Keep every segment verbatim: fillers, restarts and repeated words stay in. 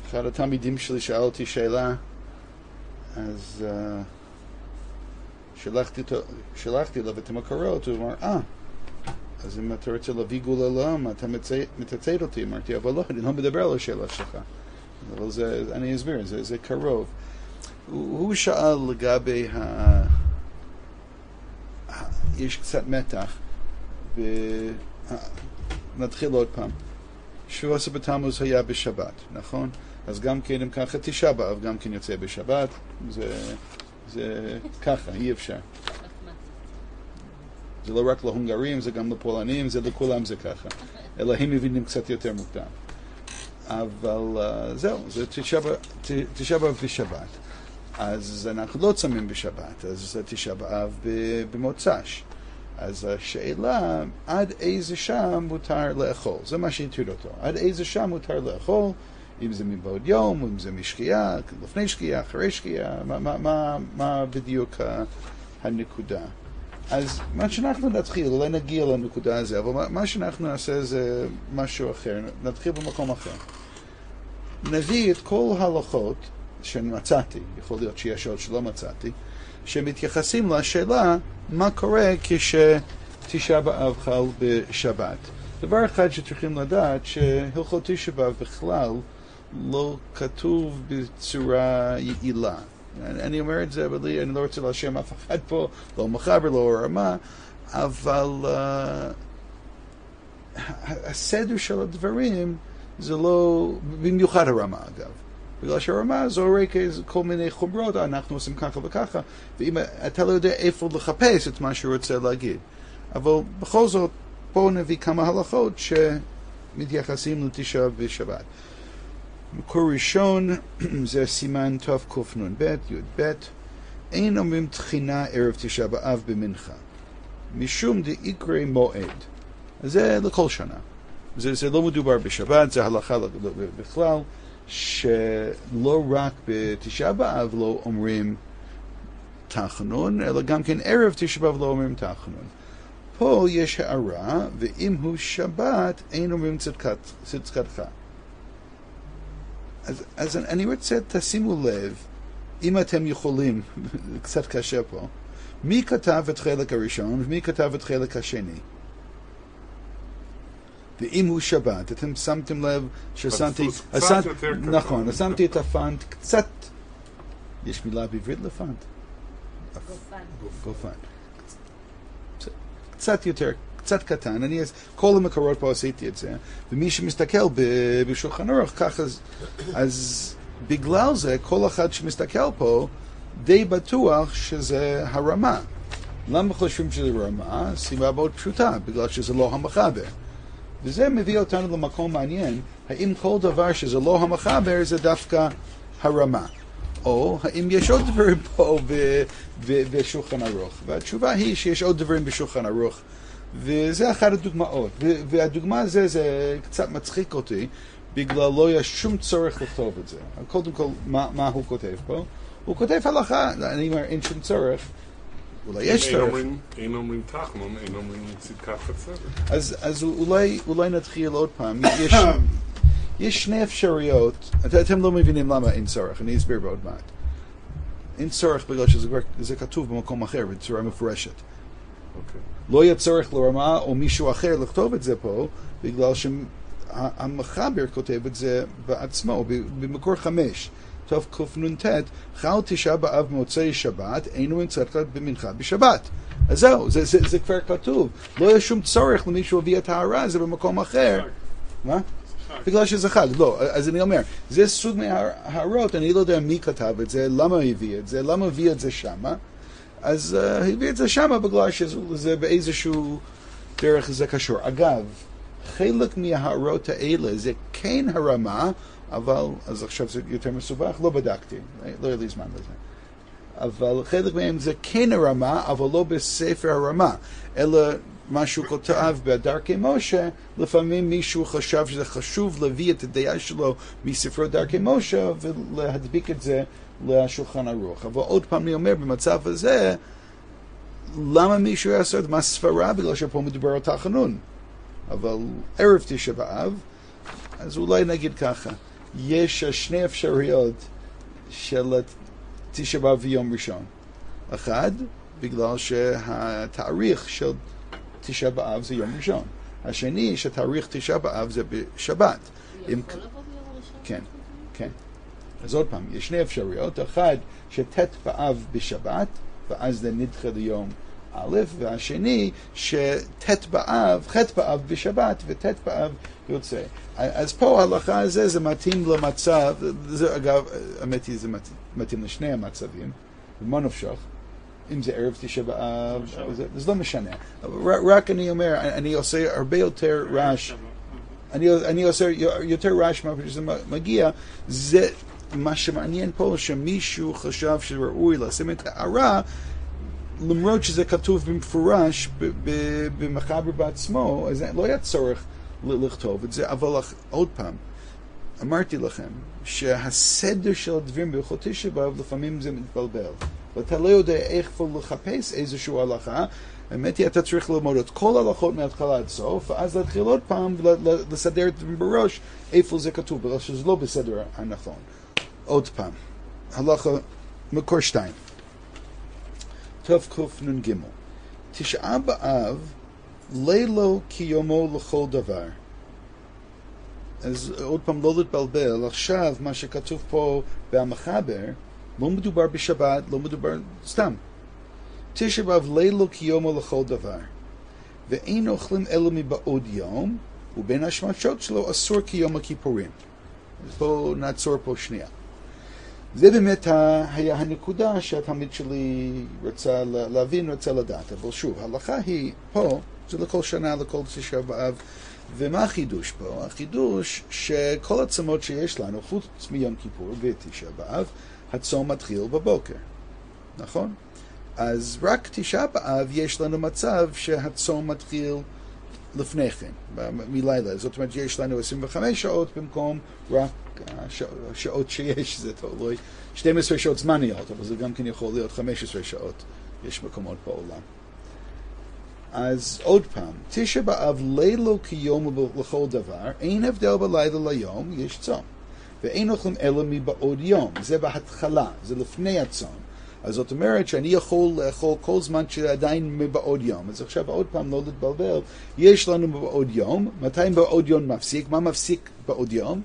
אחד התלמידים שלי שאל אותי שאלה, אז uh, שלחתי, שלחתי לו את המקורות, הוא אמר, אה, אז אם אתה רוצה להביא גאולה לעולם, אתה מצטט אותי. אמרתי, אבל לא, אני לא מדבר על השאלה שלך. אבל זה, אני אסביר, זה, זה קרוב. הוא, הוא שאל לגבי ה... ה... יש קצת מתח, ו... נתחיל עוד פעם. שבוע עשר בתמוז היה בשבת, נכון? אז גם כן, אם ככה, תשעה באב גם כן יוצא בשבת. זה, זה ככה, אי אפשר. זה לא רק להונגרים, זה גם לפולנים, זה לכולם זה ככה. אלא הם מבינים קצת יותר מוקדם. אבל uh, זהו, זה תשעה באב בשבת. אז אנחנו לא צמים בשבת, אז זה תשעה באב במוצ"ש. אז השאלה, עד איזה שם מותר לאכול? זה מה שהטריד אותו. עד איזה שם מותר לאכול? אם זה מבעוד יום, אם זה משקיעה, לפני שקיעה, אחרי שקיעה, מה, מה, מה, מה בדיוק הנקודה? אז מה שאנחנו נתחיל, אולי נגיע לנקודה הזה, אבל מה שאנחנו נעשה זה משהו אחר, נתחיל במקום אחר. נביא את כל ההלכות שמצאתי, יכול להיות שיש עוד שלא מצאתי, שמתייחסים לשאלה מה קורה כשתשעה באב חל בשבת. דבר אחד שצריכים לדעת, שהלכות תשעה באב בכלל לא כתוב בצורה יעילה. אני אומר את זה, אבל אני לא רוצה להאשים אף אחד פה, לא מחבר, לא רמה, אבל uh, הסדר של הדברים זה לא, במיוחד הרמה אגב. בגלל שהרמה זורק כל מיני חומרות, אנחנו עושים ככה וככה, ואם אתה לא יודע איפה לחפש את מה שהוא רוצה להגיד. אבל בכל זאת, פה נביא כמה הלכות שמתייחסים לתשעה בשבת. מקור ראשון זה סימן תוף קופנון ב' י' ב', אין אומרים תחינה ערב תשעה באב במנחה, משום דאיקרי מועד. זה לכל שנה. זה, זה לא מדובר בשבת, זה הלכה בכלל, שלא רק בתשעה באב לא אומרים תחנון, אלא גם כן ערב תשעה באב לא אומרים תחנון. פה יש הערה, ואם הוא שבת, אין אומרים צדקת, צדקתך. אז, אז אני רוצה, תשימו לב, אם אתם יכולים, קצת קשה פה, מי כתב את חלק הראשון ומי כתב את חלק השני? ואם הוא שבת, אתם שמתם לב ששמתי, נכון, שמתי את הפנט קצת, יש מילה בעברית לפנט? גופן. קצת יותר, קצת קטן, אני כל המקורות פה עשיתי את זה, ומי שמסתכל בשולחן ערוך ככה, אז בגלל זה כל אחד שמסתכל פה די בטוח שזה הרמה. למה חושבים שזה רמה? סיבה מאוד פשוטה, בגלל שזה לא המחבר. וזה מביא אותנו למקום מעניין, האם כל דבר שזה לא המחבר זה דווקא הרמה, או האם יש עוד דברים פה בשולחן ערוך. והתשובה היא שיש עוד דברים בשולחן ערוך, וזה אחת הדוגמאות. והדוגמה הזה זה קצת מצחיק אותי, בגלל לא יש שום צורך לכתוב את זה. קודם כל, מה, מה הוא כותב פה? הוא כותב הלכה, אני אומר, אין שום צורך. אולי יש צורך. אין אומרים תחנון, אין אומרים צדקת חצר. אז, אז אולי, אולי נתחיל עוד פעם. יש, יש שני אפשרויות. את, אתם לא מבינים למה אין צורך, אני אסביר בעוד מעט. אין צורך בגלל שזה כבר, זה כתוב במקום אחר, בצורה מפורשת. אוקיי. לא יהיה צורך לרמה או מישהו אחר לכתוב את זה פה, בגלל שהמחבר כותב את זה בעצמו, במקור חמש. טוב קופנון ת' חל תשעה באב מוצאי שבת, אינו מצטט במנחה בשבת. אז זהו, זה, זה, זה כבר כתוב. לא יש שום צורך למישהו להביא את ההערה, זה במקום אחר. מה? בגלל שזה חג. לא, אז אני אומר, זה סוג מההערות, אני לא יודע מי כתב את זה, למה הביא את זה, למה הביא את זה שמה. אז uh, הביא את זה שמה בגלל שזה באיזשהו דרך זה קשור. אגב, חלק מההערות האלה זה כן הרמה, אבל, אז עכשיו זה יותר מסובך, לא בדקתי, לא היה לי זמן לזה. אבל חלק מהם זה כן הרמה, אבל לא בספר הרמה, אלא משהו כותב בדרכי משה, לפעמים מישהו חשב שזה חשוב להביא את הדעה שלו מספרו דרכי משה, ולהדביק את זה לשולחן ערוך. אבל עוד פעם אני אומר, במצב הזה, למה מישהו יעשה את מה ספרה? בגלל שפה מדובר על תחנון. אבל ערב תשעה באב, אז אולי נגיד ככה. יש שני אפשרויות של תשעה באב ויום ראשון. אחד, בגלל שהתאריך של תשעה באב זה יום ראשון. השני, שתאריך תשעה באב זה בשבת. הוא יכול לבוא ביום ראשון? כן, כן. אז עוד פעם, יש שני אפשרויות. אחד, שת' באב בשבת, ואז זה נדחה ליום א', והשני, שת' באב, ח' באב בשבת, ות' באב יוצא. אז פה ההלכה הזה, זה מתאים למצב, זה אגב, האמת היא, זה מתאים לשני המצבים, ומה נפשך? אם זה ערב תשעה באב, זה, זה לא משנה. רק אני אומר, אני עושה הרבה יותר רעש, אני, אני עושה יותר רעש מה שזה מגיע, זה מה שמעניין פה, שמישהו חשב שראוי לשים את הערה, למרות שזה כתוב במפורש במחבר בעצמו, אז לא היה צורך לכתוב את זה, אבל עוד פעם, אמרתי לכם, שהסדר של הדברים בהלכות תשעה באב לפעמים זה מתבלבל. ואתה לא יודע איך פה לחפש איזושהי הלכה, האמת היא, אתה צריך ללמוד את כל ההלכות מההתחלה עד סוף, ואז להתחיל עוד פעם לסדר את זה בראש, איפה זה כתוב, בגלל שזה לא בסדר הנכון. עוד פעם, הלכה מקור שתיים. תקנ"ג. תשעה באב, לילו כיומו לכל דבר. אז עוד פעם לא להתבלבל, עכשיו מה שכתוב פה במחבר, לא מדובר בשבת, לא מדובר סתם. תשעה באב לילו כיומו לכל דבר. ואין אוכלים אלא מבעוד יום, ובין השמשות שלו אסור כיום הכיפורים. אז בואו נעצור פה שנייה. זה באמת היה הנקודה שהתלמיד שלי רצה להבין, רצה לדעת. אבל שוב, ההלכה היא פה, זה לכל שנה, לכל תשעה באב. ומה החידוש פה? החידוש שכל הצומות שיש לנו, חוץ מיום כיפור ותשעה באב, הצום מתחיל בבוקר. נכון? אז רק תשעה באב יש לנו מצב שהצום מתחיל לפני כן, מלילה. זאת אומרת, יש לנו עשרים וחמש שעות במקום רק השעות שיש, זה תלוי, שתים עשרה שעות זמניות, אבל זה גם כן יכול להיות חמש עשרה שעות, יש מקומות בעולם. אז עוד פעם, תשעה באב לילו כיום לכל דבר, אין הבדל בלילה ליום, יש צום. ואין אוכלים אלא מבעוד יום, זה בהתחלה, זה לפני הצום. אז זאת אומרת שאני יכול לאכול כל זמן שעדיין מבעוד יום. אז עכשיו עוד פעם לא להתבלבל, יש לנו בעוד יום, מתי בעוד יום מפסיק? מה מפסיק בעוד יום?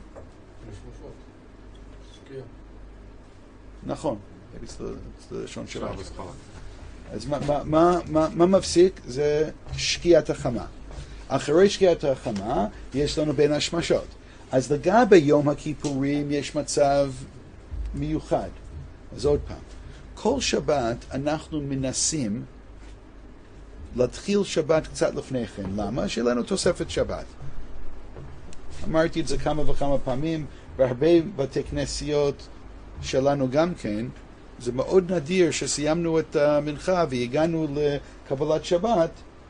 נכון, זה לשון שלנו. אז מה, מה, מה, מה, מה מפסיק? זה שקיעת החמה. אחרי שקיעת החמה יש לנו בין השמשות. אז לגבי יום הכיפורים יש מצב מיוחד. אז עוד פעם, כל שבת אנחנו מנסים להתחיל שבת קצת לפני כן. למה? שיהיה לנו תוספת שבת. אמרתי את זה כמה וכמה פעמים, בהרבה בתי כנסיות שלנו גם כן, זה מאוד נדיר שסיימנו את המנחה והגענו לקבלת שבת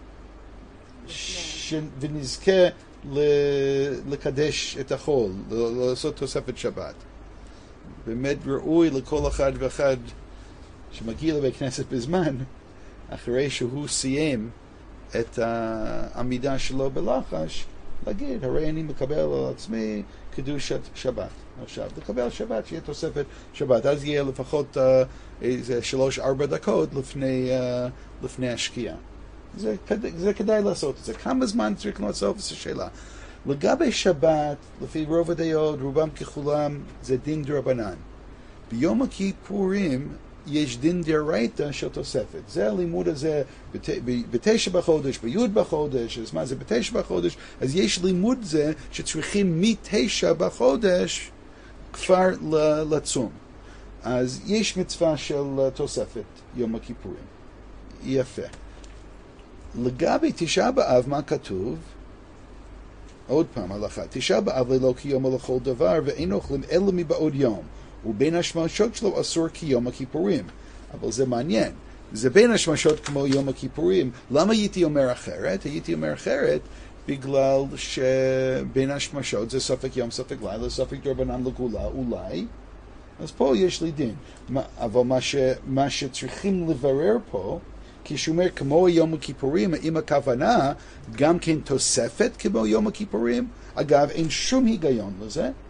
ש... ונזכה ל... לקדש את החול, לעשות תוספת שבת. באמת ראוי לכל אחד ואחד שמגיע לבית כנסת בזמן, אחרי שהוא סיים את העמידה שלו בלחש, להגיד, הרי אני מקבל על עצמי קדושת שבת. עכשיו, לקבל שבת, שיהיה תוספת שבת, אז יהיה לפחות uh, איזה שלוש, ארבע דקות לפני, uh, לפני השקיעה. זה, זה כדאי לעשות את זה. כמה זמן צריך לעשות את השאלה? לגבי שבת, לפי רוב הדעות, רובם ככולם, זה דין דרבנן. ביום הכיפורים יש דין דרייתא של תוספת. זה הלימוד הזה בת, ב, בתשע בחודש, ביוד בחודש, אז מה זה בתשע בחודש? אז יש לימוד זה שצריכים מתשע בחודש כבר לצום. אז יש מצווה של תוספת יום הכיפורים. יפה. לגבי תשעה באב, מה כתוב? עוד פעם, הלכה. תשעה באב ללא כיום לכל דבר, ואין אוכלים אלא מבעוד יום. ובין השמשות שלו אסור כיום הכיפורים. אבל זה מעניין. זה בין השמשות כמו יום הכיפורים. למה הייתי אומר אחרת? הייתי אומר אחרת בגלל שבין השמשות זה ספק יום, ספק לילה, ספק דרבנן לגאולה, אולי. אז פה יש לי דין. אבל מה, ש, מה שצריכים לברר פה, כשהוא אומר כמו יום הכיפורים, עם הכוונה, גם כן תוספת כמו יום הכיפורים. אגב, אין שום היגיון לזה.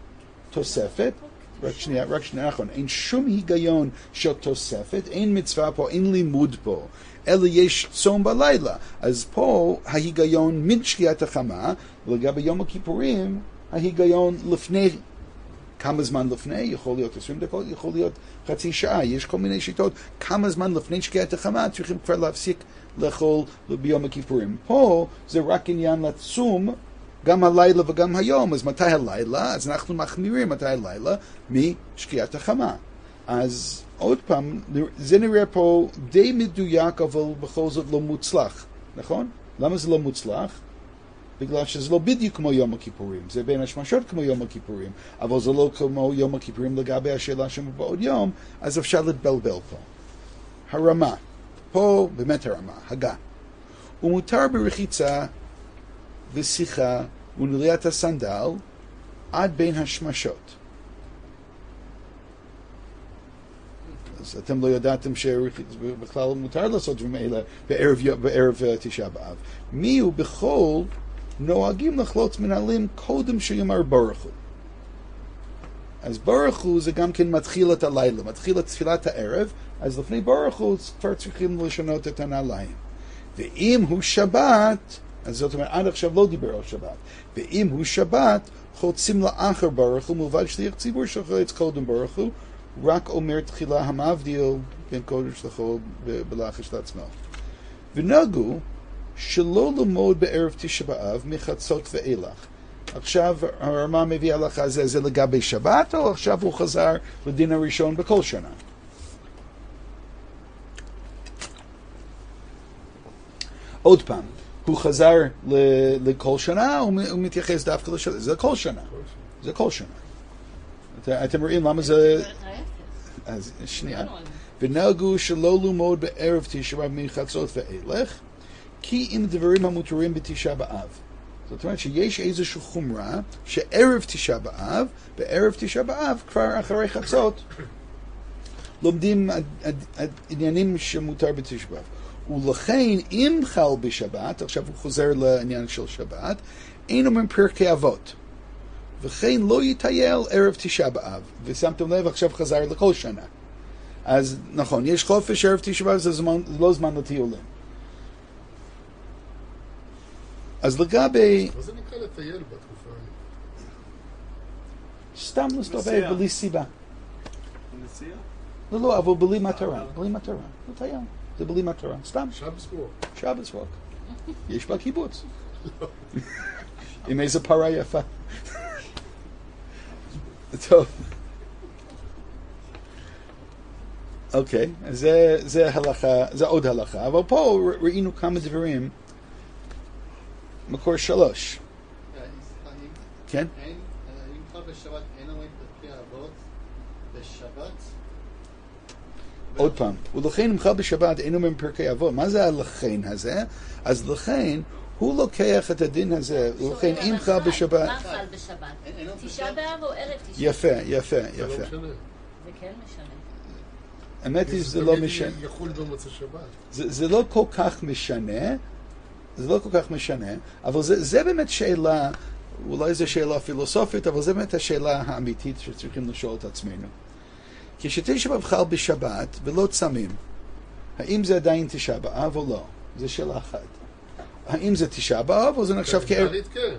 תוספת, רק שנייה, רק שנייה, נכון, אין שום היגיון של תוספת, אין מצווה פה, אין לימוד פה, אלא יש צום בלילה. אז פה ההיגיון מן שקיעת החמה, ולגבי יום הכיפורים, ההיגיון לפני, כמה זמן לפני, יכול להיות עשרים דקות, יכול להיות חצי שעה, יש כל מיני שיטות, כמה זמן לפני שקיעת החמה צריכים כבר להפסיק לאכול ביום הכיפורים. פה זה רק עניין לצום, גם הלילה וגם היום. אז מתי הלילה? אז אנחנו מחמירים מתי הלילה משקיעת החמה. אז עוד פעם, זה נראה פה די מדויק, אבל בכל זאת לא מוצלח, נכון? למה זה לא מוצלח? בגלל שזה לא בדיוק כמו יום הכיפורים, זה בין השמשות כמו יום הכיפורים, אבל זה לא כמו יום הכיפורים לגבי השאלה שמבעוד יום, אז אפשר להתבלבל פה. הרמה, פה באמת הרמה, הגה. ומותר ברחיצה ושיחה ונעילת הסנדל עד בין השמשות. אז אתם לא ידעתם שבכלל מותר לעשות דברים אלה בערב, בערב תשעה באב. מי הוא בכל נוהגים לחלוץ מנהלים קודם שיאמר ברך הוא. אז ברך הוא זה גם כן מתחיל את הלילה, מתחיל את תפילת הערב, אז לפני ברך הוא כבר צריכים לשנות את הנעליים. ואם הוא שבת, אז זאת אומרת, עד עכשיו לא דיבר על שבת, ואם הוא שבת, חולצים לאחר ברך הוא, מלבד שליח ציבור שחולץ קודם ברך הוא, רק אומר תחילה המבדיל בין קודש לחול בלחש לעצמו. ונהגו שלא ללמוד בערב תשעה באב מחצות ואילך. עכשיו הרמ"א מביא הלכה הזה, זה לגבי שבת, או עכשיו הוא חזר לדין הראשון בכל שנה? עוד פעם, הוא חזר לכל שנה, הוא מתייחס דווקא לשנה, זה כל שנה. זה כל שנה. אתם רואים למה זה... אז שנייה. ונהגו שלא ללמוד בערב תשעה באב מחצות ואילך, כי אם דברים המותרים בתשעה באב. זאת אומרת שיש איזושהי חומרה שערב תשעה באב, בערב תשעה באב כבר אחרי חצות לומדים עניינים שמותר בתשעה באב. ולכן אם חל בשבת, עכשיו הוא חוזר לעניין של שבת, אין אומרים פרקי אבות. וכן לא יטייל ערב תשעה באב. ושמתם לב, עכשיו חזר לכל שנה. אז נכון, יש חופש ערב תשעה באב, זה זמן, לא זמן לטיולים. אז לגבי... מה זה נקרא לטייל בתקופה? סתם להסתובב בלי סיבה. נסיעה? לא, לא, אבל בלי מטרה. בלי מטרה. לטייל. זה בלי מטרה. סתם. שבס ווק. שבס ווק. יש בה קיבוץ. עם איזה פרה יפה. טוב. אוקיי, זה, זה הלכה, זה עוד הלכה. אבל פה ראינו כמה דברים. מקור שלוש. כן? אם חל בשבת אין אומרים פרקי אבות בשבת? עוד פעם, ולכן אם חל בשבת אין אומרים פרקי אבות. מה זה הלכן הזה? אז לכן הוא לוקח את הדין הזה, ולכן אם חל בשבת... מה חל בשבת? תשעה באב או ערב תשעה? יפה, יפה, יפה. זה לא משנה. זה כן משנה. האמת היא שזה לא משנה. זה יחול במוצא שבת. זה לא כל כך משנה, זה לא כל כך משנה, אבל זה, זה באמת שאלה, אולי זו שאלה פילוסופית, אבל זה באמת השאלה האמיתית שצריכים לשאול את עצמנו. כשתשעה באב חל בשבת ולא צמים, האם זה עדיין תשעה באב או לא? זו שאלה אחת. האם זה תשעה באב או זה נחשב כערב? כן.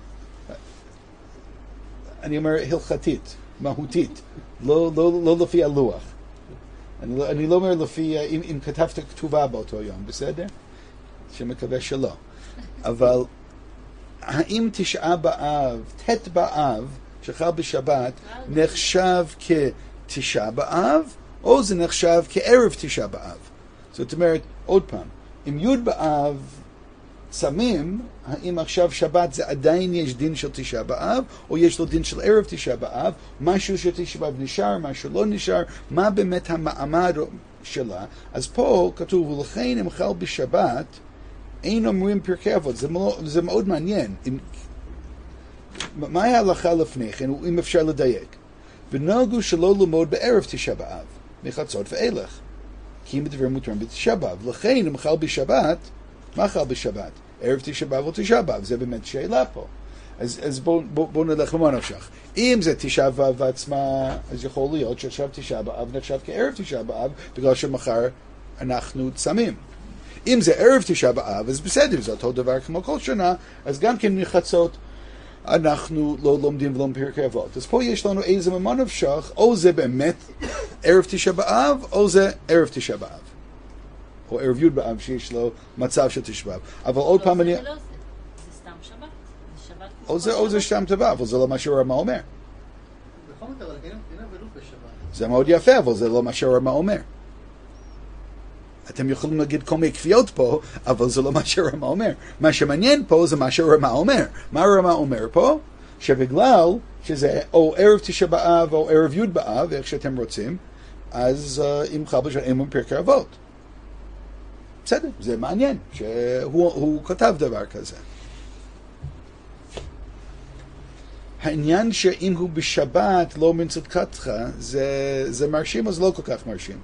אני אומר הלכתית, מהותית, לא, לא, לא לפי הלוח. אני לא, אני לא אומר לפי, אם, אם כתבת כתובה באותו יום, בסדר? שמקווה שלא. אבל האם תשעה באב, ת' באב, שחל בשבת, נחשב כתשעה באב, או זה נחשב כערב תשעה באב? זאת אומרת, עוד פעם, אם י' באב צמים, האם עכשיו שבת זה עדיין יש דין של תשעה באב, או יש לו דין של ערב תשעה באב, משהו של תשעה באב נשאר, משהו לא נשאר, מה באמת המעמד שלה? אז פה כתוב, ולכן אם חל בשבת, אין אומרים פרקי אבות. זה, זה מאוד מעניין. אם, מה ההלכה לפני כן, אם אפשר לדייק? ונהגו שלא ללמוד בערב תשעה באב, מחצות ואילך. כי אם הדברים מותרים בתשעה באב. לכן אם חל בשבת, מה חל בשבת? ערב תשעה באב או תשעה באב? זה באמת שאלה פה. אז, אז בואו בוא, בוא נלך למה נפשך. אם זה תשעה באב עצמה, אז יכול להיות שעכשיו תשעה באב נחשב כערב תשעה באב, בגלל שמחר אנחנו צמים. אם זה ערב תשעה באב, אז בסדר, זה אותו דבר כמו כל שנה, אז גם כן מחצות אנחנו לא לומדים ולא פרקי אבות. אז פה יש לנו איזה ממה נפשך, או זה באמת ערב תשעה באב, או זה ערב תשעה באב. או ערב י' באב שיש לו מצב של תשעה באב. אבל עוד פעם אני... זה לא זה, זה סתם שבת. זה שבת. או זה, או זה סתם שבת, אבל זה לא מה שהרמה אומר. בכל מקרה, אבל אין אבלות בשבת. זה מאוד יפה, אבל זה לא מה שהרמה אומר. אתם יכולים להגיד כל מיני כפיות פה, אבל זה לא מה שהרמה אומר. מה שמעניין פה זה מה שהרמה אומר. מה הרמה אומר פה? שבגלל שזה או ערב תשעה באב או ערב י' באב, איך שאתם רוצים, אז uh, אם חבל שאין פרקי אבות. בסדר, זה מעניין שהוא הוא כתב דבר כזה. העניין שאם הוא בשבת לא אומרים צדקתך, זה, זה מרשים, אז לא כל כך מרשים.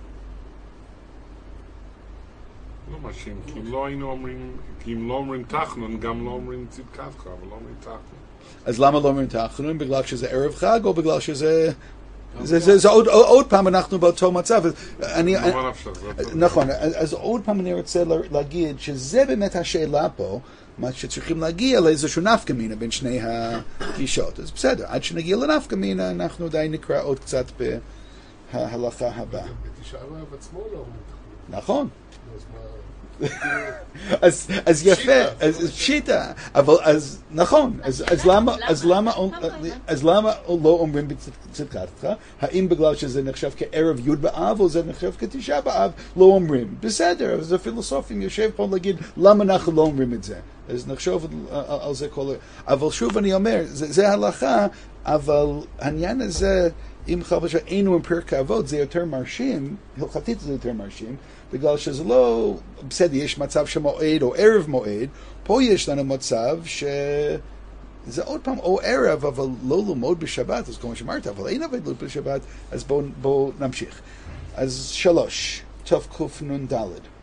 לא מרשים, כי אם לא היינו אומרים, כי אם לא אומרים תחנון, גם לא אומרים צדקתך, אבל לא אומרים תחנון. אז למה לא אומרים תחנון? בגלל שזה ערב חג, או בגלל שזה... זה, זה, זה עוד, עוד פעם אנחנו באותו מצב. אני, אני, נכון, אז עוד פעם אני רוצה להגיד שזה באמת השאלה פה, מה שצריכים להגיע לאיזשהו נפקא מינה בין שני הגישות. אז בסדר, עד שנגיע לנפקא מינה אנחנו די נקרא עוד קצת בהלכה הבאה. בתשעה באב עצמו לא אומרים תחנון. נכון. אז מה... אז אז יפה, אז פשיטה, אבל אז נכון, אז אז למה אז למה אז למה לא אומרים בצדקתך? האם בגלל שזה נחשב כערב י' באב או זה נחשב כתשעה באב? לא אומרים. בסדר, אז הפילוסופים יושב פה להגיד למה אנחנו לא אומרים את זה. אז נחשוב על זה כל... אבל שוב אני אומר, זה הלכה, אבל העניין הזה, אם חבל שאינו עם פרקי אבות, זה יותר מרשים, הלכתית זה יותר מרשים, בגלל שזה לא, בסדר, יש מצב שמועד או ערב מועד, פה יש לנו מצב שזה עוד פעם או ערב, אבל לא ללמוד בשבת, אז כמו שאמרת, אבל אין עבוד בשבת, אז בואו בוא נמשיך. אז שלוש, תקנ"ד.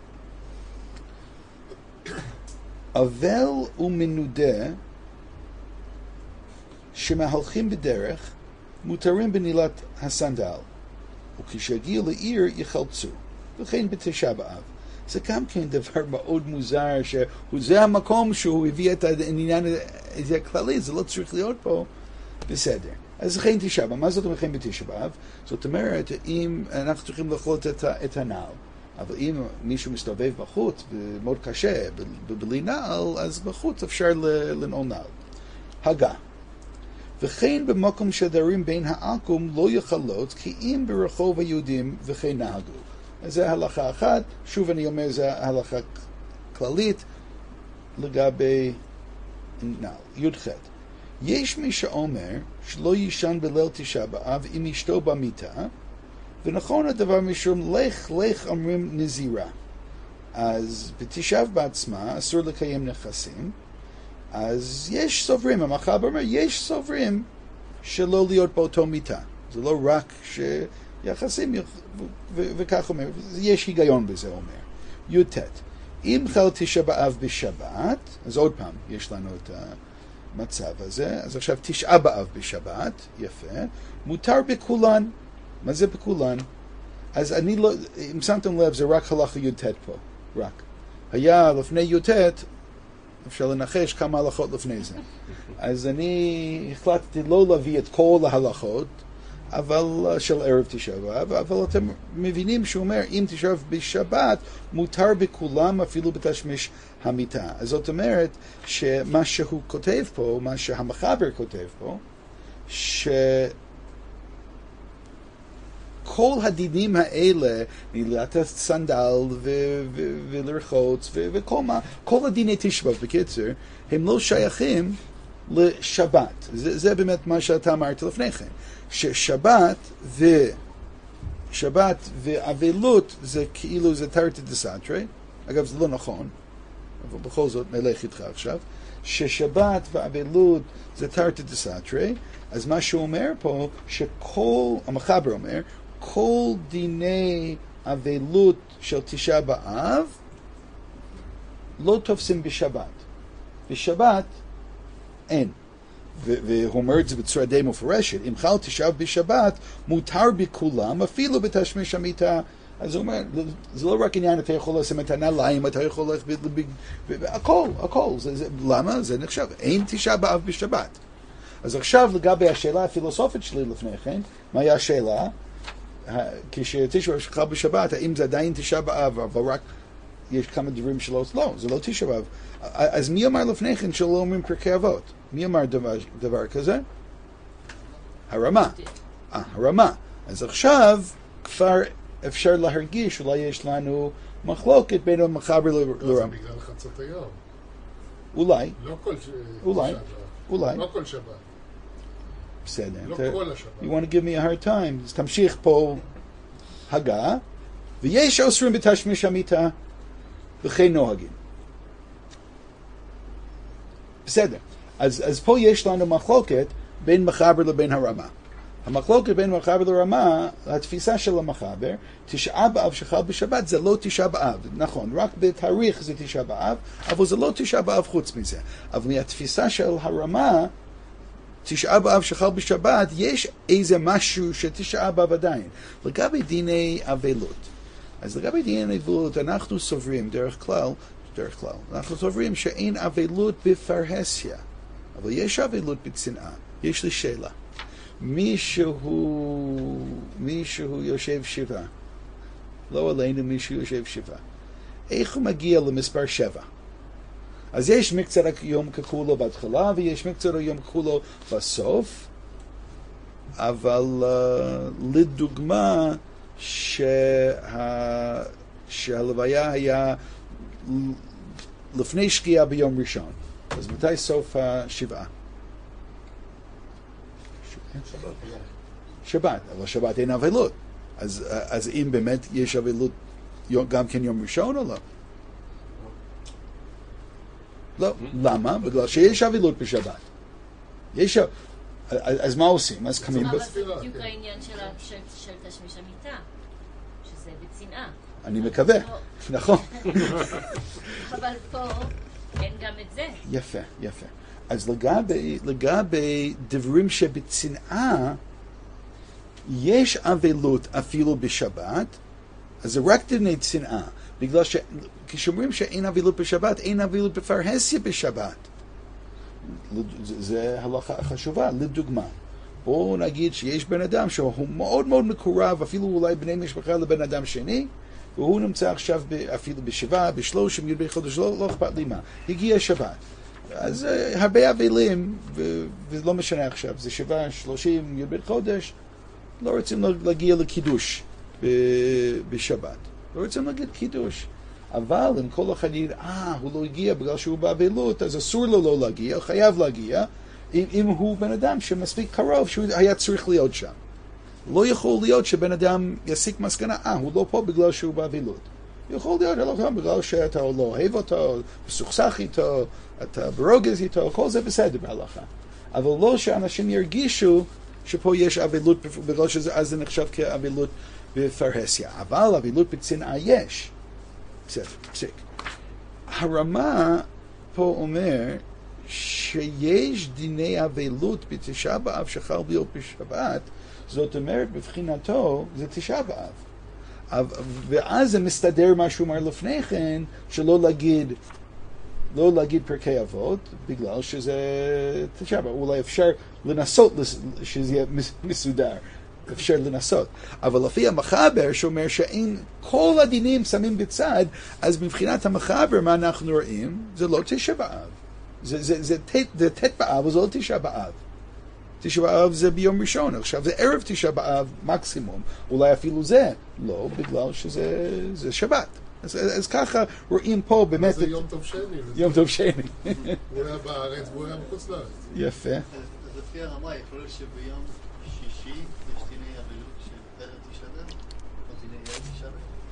אבל ומנודה שמהלכים בדרך מותרים בנעילת הסנדל, וכשיגיע לעיר יחלצו. וכן בתשעה באב. זה גם כן דבר מאוד מוזר, שזה המקום שהוא הביא את העניין הזה הכללי, זה לא צריך להיות פה. בסדר. אז לכן תשעה באב. מה זאת אומרת לכן בתשעה באב? זאת אומרת, אם אנחנו צריכים לחלות את, את הנעל, אבל אם מישהו מסתובב בחוץ, מאוד קשה, בלי נעל, אז בחוץ אפשר לנעול נעל. הגה. וכן במקום שדרים בין העכו"ם לא יחלות, כי אם ברחוב היהודים וכן נהגו. אז זה הלכה אחת, שוב אני אומר, זה הלכה כללית לגבי נעל. י"ח. יש מי שאומר שלא יישן בליל תשעה באב עם אשתו במיטה, ונכון הדבר משום לך לך אומרים נזירה. אז בתשעה בעצמה אסור לקיים נכסים, אז יש סוברים, המחבר אומר, יש סוברים שלא להיות באותו מיטה. זה לא רק שיחסים, וכך אומר, יש היגיון בזה, אומר. י"ט. אם חל תשעה באב בשבת, אז עוד פעם, יש לנו את המצב הזה, אז עכשיו תשעה באב בשבת, יפה, מותר בכולן. מה זה בכולן? אז אני לא, אם שמתם לב, זה רק הלכה י"ט פה, רק. היה לפני י"ט, אפשר לנחש כמה הלכות לפני זה. אז אני החלטתי לא להביא את כל ההלכות, אבל של ערב תשעה באב, אבל אתם מבינים שהוא אומר, אם תשעה בשבת, מותר בכולם אפילו בתשמיש המיטה. אז זאת אומרת, שמה שהוא כותב פה, מה שהמחבר כותב פה, ש... כל הדינים האלה, נעילת הסנדל ולרחוץ וכל מה, כל הדיני תשעה באב בקיצור, הם לא שייכים לשבת. זה, זה באמת מה שאתה אמרת לפני כן. ששבת ו... שבת ואבלות זה כאילו זה תרתי דסתרי. אגב, זה לא נכון, אבל בכל זאת נלך איתך עכשיו. ששבת ואבלות זה תרתי דסתרי, אז מה שהוא אומר פה, שכל, המחבר אומר, כל דיני אבלות של תשעה באב לא תופסים בשבת. בשבת אין. והוא אומר את זה בצורה די מפורשת, אם חל תשעה בשבת, מותר בכולם, אפילו בתשמיש המיטה. אז הוא אומר, זה לא רק עניין, אתה יכול לשים את הנעליים, אתה יכול ללכת, הכל, הכל. למה? זה נחשב, אין תשעה באב בשבת. אז עכשיו לגבי השאלה הפילוסופית שלי לפני כן, מה היה השאלה? כשתשעה באב שחל בשבת, האם זה עדיין תשעה באב, אבל רק יש כמה דברים שלא, לא, זה לא תשעה באב. אז מי אמר לפני כן שלא אומרים פרקי אבות? מי אמר דבר, דבר כזה? הרמה. אה, הרמה. אז עכשיו כבר אפשר להרגיש, אולי יש לנו מחלוקת בין המחבר לרמה. לא, זה בגלל חצות היום. אולי. לא כל ש... אולי. שבת. אולי. לא כל שבת. בסדר. לא אתה, כל השבת. You want to give me a hard time. אז תמשיך פה הגה, ויש אוסרים בתשמיש המיטה, וכן נוהגים. בסדר. אז, אז פה יש לנו מחלוקת בין מחבר לבין הרמה. המחלוקת בין מחבר לרמה, התפיסה של המחבר, תשעה באב שחל בשבת זה לא תשעה באב. נכון, רק בתאריך זה תשעה באב, אבל זה לא תשעה באב חוץ מזה. אבל מהתפיסה של הרמה, תשעה באב שחל בשבת, יש איזה משהו שתשעה באב עדיין. לגבי דיני אבלות. אז לגבי דיני אבלות, אנחנו סוברים דרך כלל, דרך כלל, אנחנו סוברים שאין אבלות בפרהסיה. אבל יש אבלות בצנעה. יש לי שאלה. מישהו, מישהו יושב שבעה. לא עלינו, מישהו יושב שבעה. איך הוא מגיע למספר שבע? אז יש מקצת יום ככולו בהתחלה, ויש מקצת יום ככולו בסוף, אבל uh, לדוגמה, שה... שהלוויה היה לפני שקיעה ביום ראשון. אז מתי סוף השבעה? שבת. שבת, אבל שבת אין אבלות. אז, אז אם באמת יש אבלות גם כן יום ראשון או לא? לא. למה? בגלל שיש אבלות בשבת. יש... אז מה עושים? אז קמים... אבל זה בדיוק העניין של תשמיש המיטה, שזה בצנעה. אני מקווה, נכון. אבל פה אין גם את זה. יפה, יפה. אז לגבי, לגבי דברים שבצנעה, יש אבלות אפילו בשבת, אז זה רק דיני צנעה, בגלל שכשאומרים שאין אבלות בשבת, אין אבלות בפרהסיה בשבת. זה הלכה חשובה, לדוגמה. בואו נגיד שיש בן אדם שהוא מאוד מאוד מקורב, אפילו אולי בני משפחה לבן אדם שני, והוא נמצא עכשיו אפילו בשבעה, בשלושים, י"ב חודש, לא, לא אכפת לי מה. הגיע שבת. אז uh, הרבה אבלים, ו- ולא משנה עכשיו, זה שבעה, שלושים, י"ב חודש, לא רוצים להגיע לקידוש ב- בשבת. לא רוצים להגיד קידוש. אבל אם כל אחד יגיד, אה, הוא לא הגיע בגלל שהוא באבלות, אז אסור לו לא להגיע, הוא חייב להגיע, אם, אם הוא בן אדם שמספיק קרוב, שהוא היה צריך להיות שם. לא יכול להיות שבן אדם יסיק מסקנה, אה, הוא לא פה בגלל שהוא באבלות. יכול להיות לא כאן בגלל שאתה לא אוהב אותו, מסוכסך איתו, אתה ברוגז איתו, כל זה בסדר בהלכה. אבל לא שאנשים ירגישו שפה יש אבלות, בגלל שזה זה נחשב כאבלות בפרהסיה. אבל אבלות בצנעה יש. בסדר, פסיק. הרמה פה אומר שיש דיני אבלות בתשעה באב שחל ביום בשבת, זאת אומרת בבחינתו זה תשעה באב. ואז זה מסתדר מה שהוא אומר לפני כן, שלא להגיד, לא להגיד פרקי אבות, בגלל שזה תשעה באב. אולי אפשר לנסות שזה יהיה מסודר. אפשר לנסות. אבל לפי המחבר שאומר שאין כל הדינים שמים בצד, אז מבחינת המחבר מה אנחנו רואים? זה לא תשעה באב. זה, זה, זה, זה תת באב, אבל זה לא תשעה באב. תשעה באב זה ביום ראשון, עכשיו זה ערב תשעה באב מקסימום, אולי אפילו זה, לא, בגלל שזה זה שבת. אז, אז ככה רואים פה באמת... זה יום טוב שני. יום טוב שני. הוא היה בארץ והוא היה בחוץ לארץ. יפה. אז לפי הרמה, יכול להיות שביום שישי יש דיני אבלות של ערב תשעה באב? או דיני ערב תשעה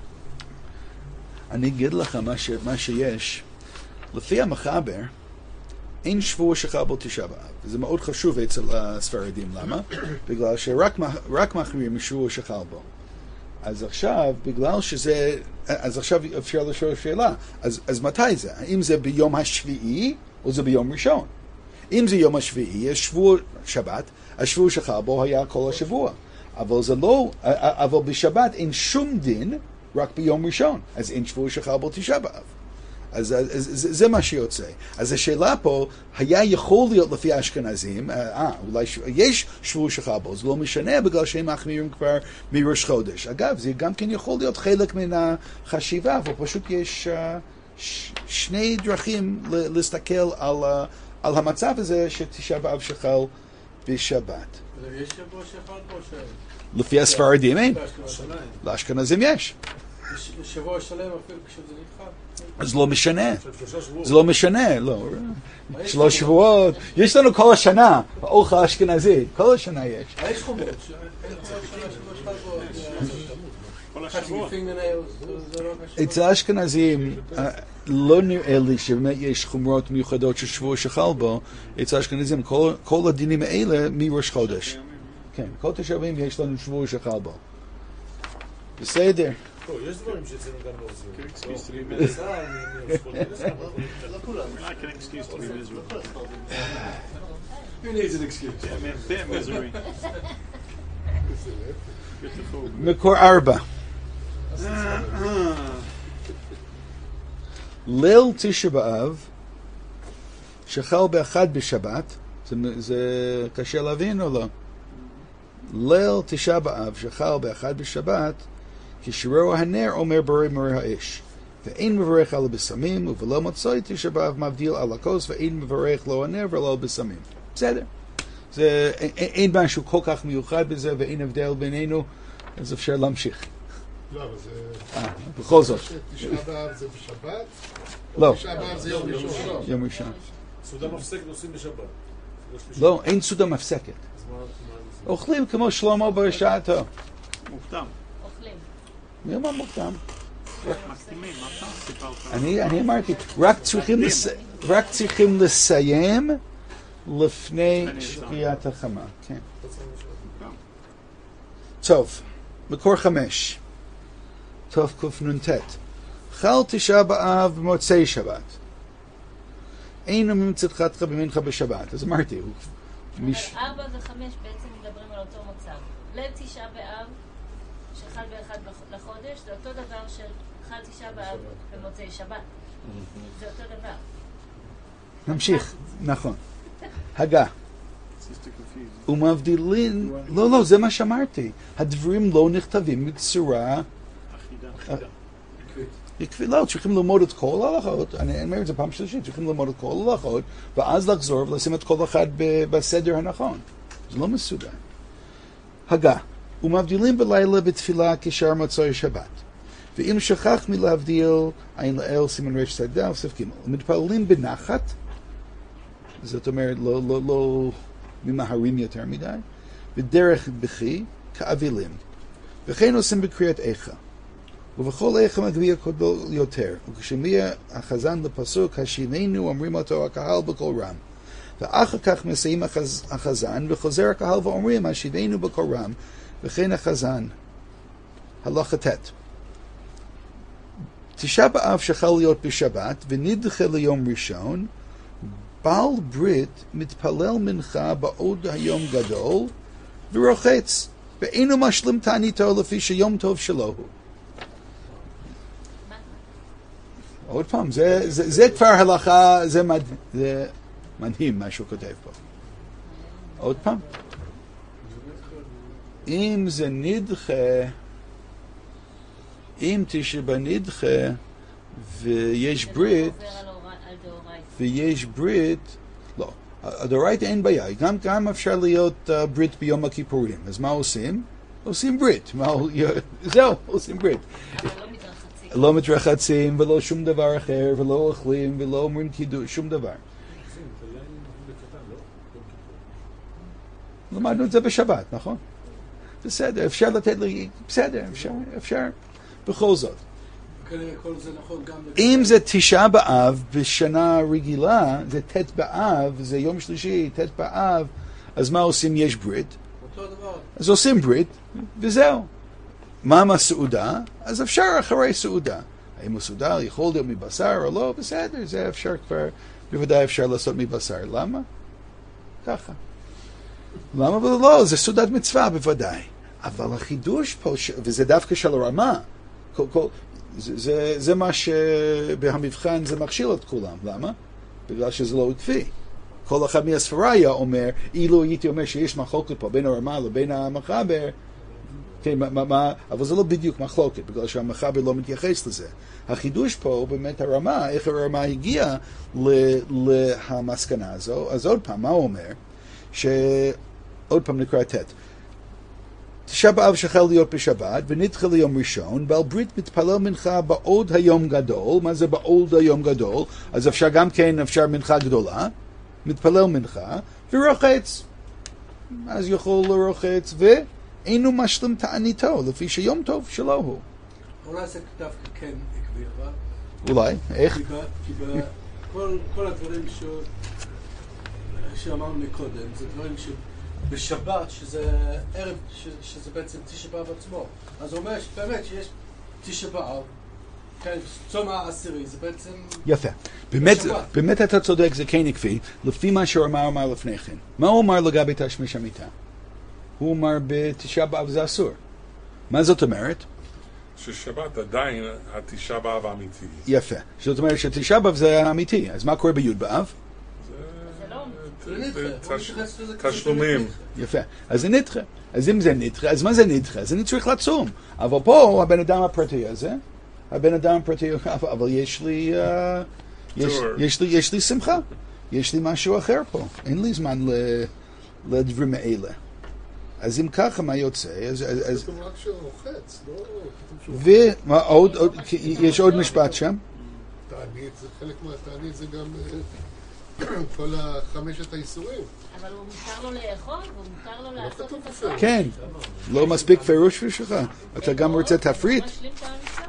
באב? אני אגיד לך מה, ש, מה שיש. לפי המחבר, אין שבוע שחל בו תשעה באב. וזה מאוד חשוב אצל הספרדים. למה? בגלל שרק רק מחמירים משבוע שחל בו. אז עכשיו, בגלל שזה... אז עכשיו אפשר לשאול שאלה. אז, אז מתי זה? האם זה ביום השביעי או זה ביום ראשון? אם זה יום השביעי, יש שבוע שבת, השבוע שחל בו היה כל השבוע. אבל זה לא, אבל בשבת אין שום דין, רק ביום ראשון. אז אין שבוע שחל בו תשעה באב. אז, אז, אז זה, זה מה שיוצא. אז השאלה פה, היה יכול להיות לפי האשכנזים, אה, אולי ש... יש שבוע שחל בו, זה לא משנה בגלל שהם מחמירים כבר מראש חודש. אגב, זה גם כן יכול להיות חלק מן החשיבה, אבל פשוט יש uh, ש... שני דרכים ל- להסתכל על, uh, על המצב הזה שתשעה באב שחל בשבת. יש שבוע שחל פה ש... לפי הספרדים אין, באשכנזים. לאשכנזים יש. יש שבוע שלם אפילו כשזה נדחה. אז לא משנה, זה לא משנה, לא. שלוש שבועות, יש לנו כל השנה, האוכל האשכנזי, כל השנה יש. יש חומות, אין חומות שנה שבוע שחל פה. כל השבוע. אצל האשכנזים לא נראה לי שבאמת יש חומרות מיוחדות של שבוע שחל בו, אצל האשכנזים כל, כל הדינים האלה מראש חודש. כן, כל תשעים יש לנו שבוע שחל בו. בסדר. יש דברים שאצלנו גם לא עוזרים. לא כולם. Like an excuse to be miserable. Who needs an excuse? Yeah, man, bit misery. Get the food. מקור ארבע. ליל תשעה באב שחל באחד בשבת, זה, זה קשה להבין או לא? ליל תשעה באב שחל באחד בשבת, כשרוע הנר אומר בורא מורה האש, ואין מברך על הבשמים, ובלא מוצאי תשעה באב מבדיל על הכוס, ואין מברך לא הנר ולא הבשמים. בסדר. זה, אין, אין משהו כל כך מיוחד בזה, ואין הבדל בינינו, אז אפשר להמשיך. לא, אבל זה... אה, בכל זאת. תשעה באב זה בשבת? לא, תשעה באב זה יום ראשון. יום ראשון. סעודה מפסק נוסעים בשבת. לא, אין סעודה מפסקת. אז מה- מה זה? אוכלים כמו שלמה בשעתו. מוקדם. אוכלים. מי אמר מוקדם? מקדימים, מה אתה סיפרת? אני, אני אמרתי, רק צריכים, לס... רק צריכים לסיים לפני שקיעת החמה. כן. טוב, מקור חמש. טוב קנ"ט. חל תשעה באב במוצאי שבת. אין אומרים צדקתך במנחה בשבת. אז אמרתי, הוא... מיש... אבל ארבע וחמש בעצם מדברים על אותו מצב. ליל תשעה באב, שחל באחד לחודש, זה אותו דבר של חל תשעה באב במוצאי שבת. זה אותו דבר. נמשיך, נכון. הגה. Just to confuse. ומבדילים, לא, לא, זה מה שאמרתי. הדברים לא נכתבים בצורה... אחידה. עקבית. לא, צריכים ללמוד את כל ההלכות, אני אומר את זה פעם שלישית, צריכים ללמוד את כל ההלכות, ואז לחזור ולשים את כל אחד ב- בסדר הנכון. זה לא מסודר. הגה. ומבדילים בלילה בתפילה כשאר מוצאי שבת. ואם שכח מלהבדיל, עין לאל סימן רש צ"ד, סף ג'. ומתפללים בנחת, זאת אומרת, לא, לא, לא ממהרים יותר מדי, בדרך בכי, כאבילים. וכן עושים בקריאת איכה. ובכל איכה מגביה קודו יותר. וכשמיע החזן לפסוק, השיבנו, אומרים אותו הקהל בקול רם. ואחר כך מסיים החז, החזן, וחוזר הקהל ואומרים, השיבנו בקול רם, וכן החזן. הלכה ט'. תשעה באב שחל להיות בשבת, ונדחה ליום ראשון, בעל ברית מתפלל מנחה בעוד היום גדול, ורוחץ, ואינו משלים תעניתו לפי שיום טוב שלו הוא. עוד פעם, זה, זה, זה כבר הלכה, זה, מד, זה מדהים מה שהוא כותב פה. עוד פעם. אם זה נדחה, אם תשבה נדחה, ויש ברית, זה עובר על אור- על דאורייתא. ויש ברית, לא, הדאורייתא אין בעיה, גם, גם אפשר להיות uh, ברית ביום הכיפורים. אז מה עושים? עושים ברית. מה, זהו, עושים ברית. אבל לא מתרחצים. לא מתרחצים ולא שום דבר אחר, ולא אוכלים ולא אומרים קידוש, שום דבר. למדנו את זה בשבת, נכון? בסדר, אפשר לתת לי, בסדר, אפשר, אפשר, בכל זאת. כנראה כל זה נכון גם... אם זה תשעה באב בשנה רגילה, זה ט' באב, זה יום שלישי, ט' באב, אז מה עושים? יש ברית. אותו דבר. אז עושים ברית, וזהו. מה עם הסעודה? אז אפשר אחרי סעודה. האם הסעודה יכול להיות מבשר או לא? בסדר, זה אפשר כבר, בוודאי אפשר לעשות מבשר. למה? ככה. למה? אבל לא, זה סעודת מצווה בוודאי. אבל החידוש פה, ש... וזה דווקא של הרמה, כל, כל... זה, זה, זה מה שבמבחן זה מכשיל את כולם. למה? בגלל שזה לא עקבי. כל אחד מהספרה היה אומר, אילו הייתי אומר שיש מחלוקת פה בין הרמה לבין המחבר, כן, מה, מה, אבל זה לא בדיוק מחלוקת, בגלל שהמחבר לא מתייחס לזה. החידוש פה הוא באמת הרמה, איך הרמה הגיעה למסקנה הזו. אז עוד פעם, מה הוא אומר? שעוד פעם נקרא ט' תשעה באב שחל להיות בשבת ונדחה ליום ראשון, ועל ברית מתפלל מנחה בעוד היום גדול. מה זה בעוד היום גדול? אז אפשר גם כן, אפשר מנחה גדולה, מתפלל מנחה ורוחץ. אז יכול לרוחץ ואינו משלים תעניתו, לפי שיום טוב שלא הוא. אולי זה דווקא כן עקבי, אבל... אולי, איך? כי ב- כי ב- כל- כל הדברים ש- שאמרנו מקודם, זה דברים שבשבת, שזה ערב, ש- שזה בעצם תשעה באב עצמו. אז הוא אומר שבאמת שיש תשעה באב, כן, צום העשירי, זה בעצם... יפה. באמת, בשבת. באמת אתה צודק, זה כן עקבי, לפי מה שהרמה אמר לפני כן. מה הוא אמר לגבי תשמיש המיטה? הוא אמר בתשעה באב זה אסור. מה זאת אומרת? ששבת עדיין התשעה באב האמיתי. יפה. זאת אומרת שתשעה באב זה האמיתי. אז מה קורה בי' באב? זה לא... זה נדחה, בוא נתייחס לזה תשלומים. יפה. אז זה נדחה. אז אם זה נדחה, אז מה זה נדחה? אז אני צריך לצום. אבל פה, הבן אדם הפרטי הזה, הבן אדם הפרטי, אבל יש לי, אה, יש, יש לי, יש לי שמחה. יש לי משהו אחר פה. אין לי זמן ל- לדברים האלה. אז אם ככה, מה יוצא? אז, אז, אז, כתוב רק שרוחץ, לא כתוב שהוא... ומה עוד, עוד, יש עוד משפט שם? תענית, זה חלק מהתענית, זה גם אה, כל החמשת האיסורים. אבל הוא מותר לו לאכול, והוא מותר לו לעשות כתוב את בפירוש. הסוף. כן. לא מספיק פירוש בשבילך? אתה גם רוצה תפריט? הוא משלים את המצווה.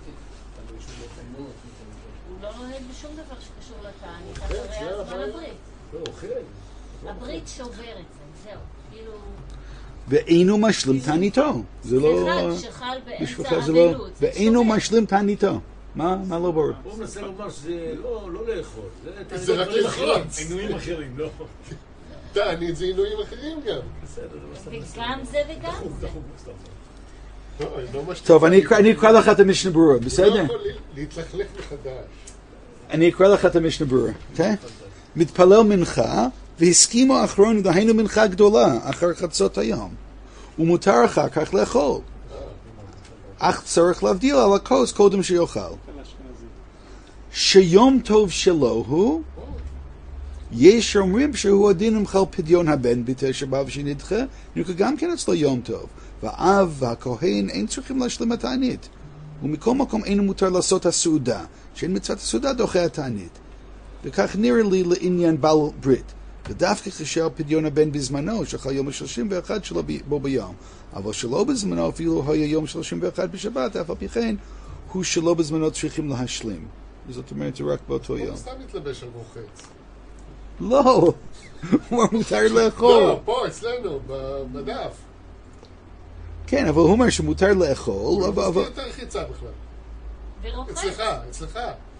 הוא לא נוהג בשום דבר שקשור לתענית, אחרי הזמן הברית. לא, אוכל. הברית שובר את זה, זהו. כאילו... ואינו משלים תעניתו. זה לא... אחד שחל בשבילך באמצע זה לא... אבלות. זה ואינו שובר. משלים תעניתו. מה? מה לא ברור? הוא מנסה לומר שזה לא לא לאכול. זה רק דברים לחלוץ. אחרים, עינויים אחרים, לא. תענית זה עינויים אחרים גם. בסדר, זה לא סתם. וגם זה וגם זה. דחוק, סתם. לא, אני לא משתתף. טוב, אני אקרא- אני אקרא לך את המשנה ברורה, הוא לא בסדר? יכול להתלכלך מחדש. אני אקרא לך את המשנה ברורה, אוקיי? מתפלל מנחה, והסכימו האחרון, דהיינו מנחה גדולה, אחר חצות היום. ומותר אחר כך לאכול. אך צריך להבדיל על הכוס קודם שיאכל. שיום טוב שלו הוא, יש אומרים שהוא הדין עם חל פדיון הבן בתשע באב שנדחה, נקרא גם כן אצלו יום טוב. והאב והכהן אין צריכים להשלים את התענית. ומכל מקום אין מותר לעשות הסעודה, שאין מצוות הסעודה דוחה התענית. וכך נראה לי לעניין בעל ברית. ודווקא כאשר פדיון הבן בזמנו, שחל יום ה-שלושים ואחת שלו בו ביום. אבל שלא בזמנו, אפילו היה יום שלושים ואחת בשבת, אף על פי כן, הוא שלא בזמנו צריכים להשלים. זאת אומרת, זה רק באותו יום. הוא סתם מתלבש על רוחץ. לא, הוא מותר לאכול. לא, פה אצלנו, ב- בדף. כן, אבל הוא אומר שמותר לאכול, הוא אבל... לא אבל- מזכיר את הרחיצה בכלל. ורוחץ. אצלך, אצלך.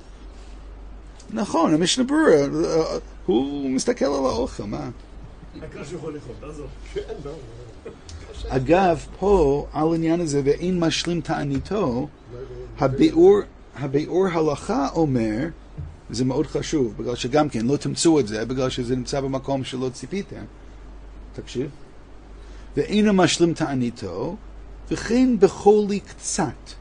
נכון, המשנה ברורה, הוא מסתכל על האוכל, מה? העיקר שהוא יכול לאכול, תעזוב. כן, לא. אגב, פה, על העניין הזה, ואין משלים תעניתו, הביאור, הביאור הלכה אומר, וזה מאוד חשוב, בגלל שגם כן, לא תמצאו את זה, בגלל שזה נמצא במקום שלא ציפיתם. תקשיב. ואין משלים תעניתו, וכן בחולי קצת.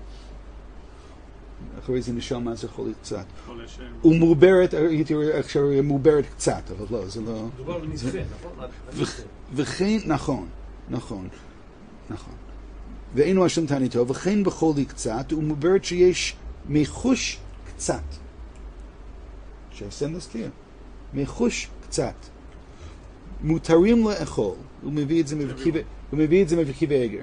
אחרי זה נשאל מה זה חולי קצת. ומעוברת, הייתי רואה עכשיו מעוברת קצת, אבל לא, זה לא... מדובר בנדחה, נכון? וכ- וכן, נכון, נכון, נכון. ואין משלים תעניתו, וכן בחולי קצת, ומעוברת שיש מחוש קצת. שהסן להזכיר. מחוש קצת. מותרים לאכול. הוא מביא את זה מרקיב- הוא מביא את זה מרקיב אגר.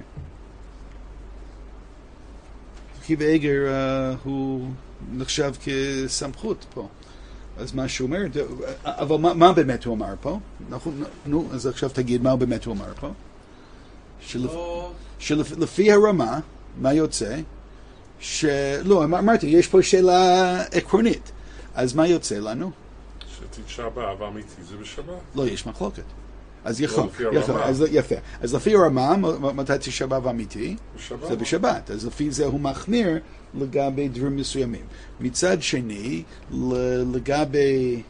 מרקיב אגר uh, הוא נחשב כסמכות פה. אז מה שהוא אומר, אבל מה, מה באמת הוא אמר פה? נכון, נו, אז עכשיו תגיד מה באמת הוא אמר פה. שלפ, לא, שלפי הרמה, מה יוצא? שלא, אמרתי, יש פה שאלה עקרונית. אז מה יוצא לנו? שתשעה באב האמיתי זה בשבת. לא, יש מחלוקת. אז יכול, לפי יכול, הרמה. אז יפה. אז לפי הרמה, מ- מתי תשעה באב אמיתי? בשבת. זה בשבת. אז לפי זה הוא מחמיר לגבי דברים מסוימים. מצד שני, ל- לגבי,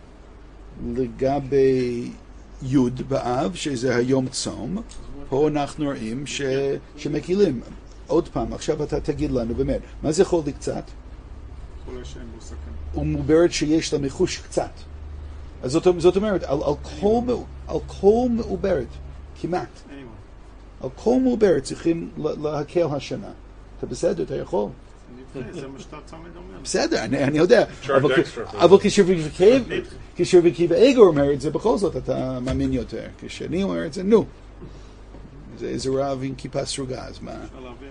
לגבי י' באב, שזה היום צום, פה אנחנו רואים ש, שמקילים. עוד פעם, עכשיו אתה תגיד לנו באמת, מה זה חול לי קצת? חולה שאין בו סכנה. הוא מעוברת שיש לה מחוש קצת. אז זאת, זאת אומרת, על, על, כל, מעו- על כל מעוברת, כמעט, על כל מעוברת צריכים לה- להקל השנה. אתה בסדר, אתה יכול. זה מה שאתה תמיד אומר. בסדר, אני, אני יודע. Charge אבל, extra. אבל כשרבי עקיבא איגר אומר את זה, בכל זאת אתה מאמין יותר. כשאני אומר את זה, נו. זה איזה רב עם כיפה סרוגה, אז מה? אפשר להרוויח.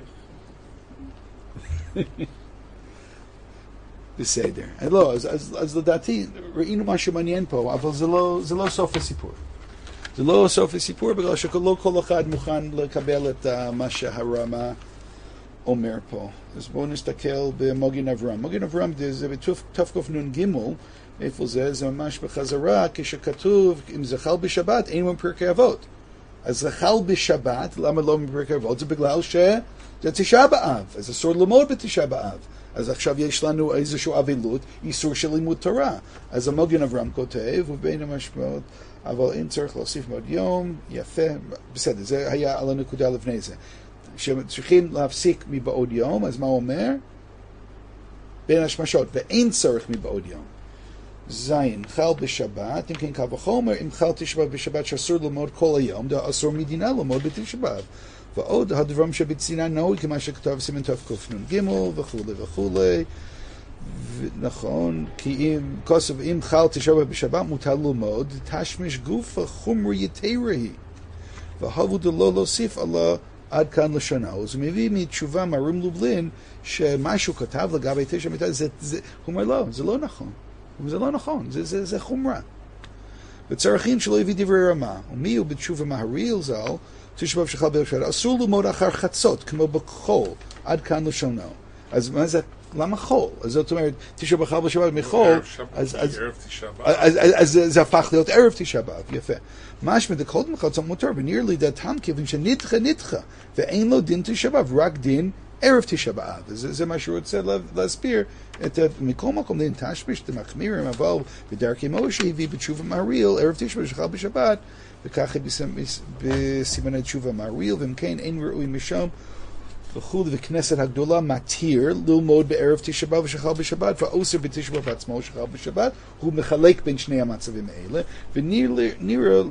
בסדר. לא, אז, אז, אז לדעתי ראינו משהו מעניין פה, אבל זה לא, זה לא סוף הסיפור. זה לא סוף הסיפור, בגלל שלא כל אחד מוכן לקבל את uh, מה שהרמה אומר פה. אז בואו נסתכל במוגן אברהם. מוגן אברהם זה בתקנ"ג, איפה זה? זה ממש בחזרה, כשכתוב, אם זה חל בשבת, אין לו פרקי אבות. אז זה חל בשבת, למה לא בפרקי אבות? זה בגלל שזה תשעה באב, אז אסור ללמוד בתשעה באב. אז עכשיו יש לנו איזשהו אבילות, איסור של לימוד תורה. אז המוגן אברהם כותב, ובין המשמעות, אבל אם צריך להוסיף עוד יום, יפה, בסדר, זה היה על הנקודה לפני זה. שצריכים להפסיק מבעוד יום, אז מה הוא אומר? בין השמשות, ואין צורך מבעוד יום. זין, חל בשבת, אם כן קל וחומר, אם חל תשעה באב בשבת שאסור ללמוד כל היום, זה אסור מדינה ללמוד בתשעה באב. ועוד הדברים שבצינה נהוג, כמה שכתב סימן תקנ"ג וכו' וכו'. נכון, כי אם, כוסף, אם חל תשעה באב בשבת מותר ללמוד, תשמיש גופה חומר יתרה היא. והבו דלא להוסיף עלה עד כאן לשנה. אז הוא מביא מתשובה מהר"ם לובלין, שמשהו כתב לגבי תשעה באב, זה, זה, הוא אומר לא, זה לא נכון. זה לא נכון, זה, זה, זה חומרה. וצריכים שלא הביא דברי רמה. ומי הוא בתשובה מהרי"ל ז"ל, תשעה באב שחל בשבת, אסור ללמוד אחר חצות, כמו בחול, עד כאן לשונו. אז מה זה, למה חול? אז זאת אומרת, תשעה באב חל בשבת מחול, ערב שבת, אז, אז, ערב תשעה באב. אז, אז, אז זה, זה הפך להיות ערב תשעה באב, יפה. משמע דכל מחצות מותר, ונראה לי דעתם כיוון שנדחה נדחה, ואין לו דין תשעה באב, רק דין ערב תשעה באב. זה, זה מה שהוא רוצה לה, להסביר. את מכל מקום דין תשמיש, דמחמירים, אבל בדרכי משה הביא בתשובה מהרי"ל, ערב תשעה באב שחל בשבת, וככה בסימני תשובה מהרי"ל, ואם כן אין ראוי משום וכו', וכנסת הגדולה מתיר ללמוד בערב תשעה באב שחל בשבת, ואוסר בתשעה באב עצמו שחל בשבת, הוא מחלק בין שני המצבים האלה, ונראה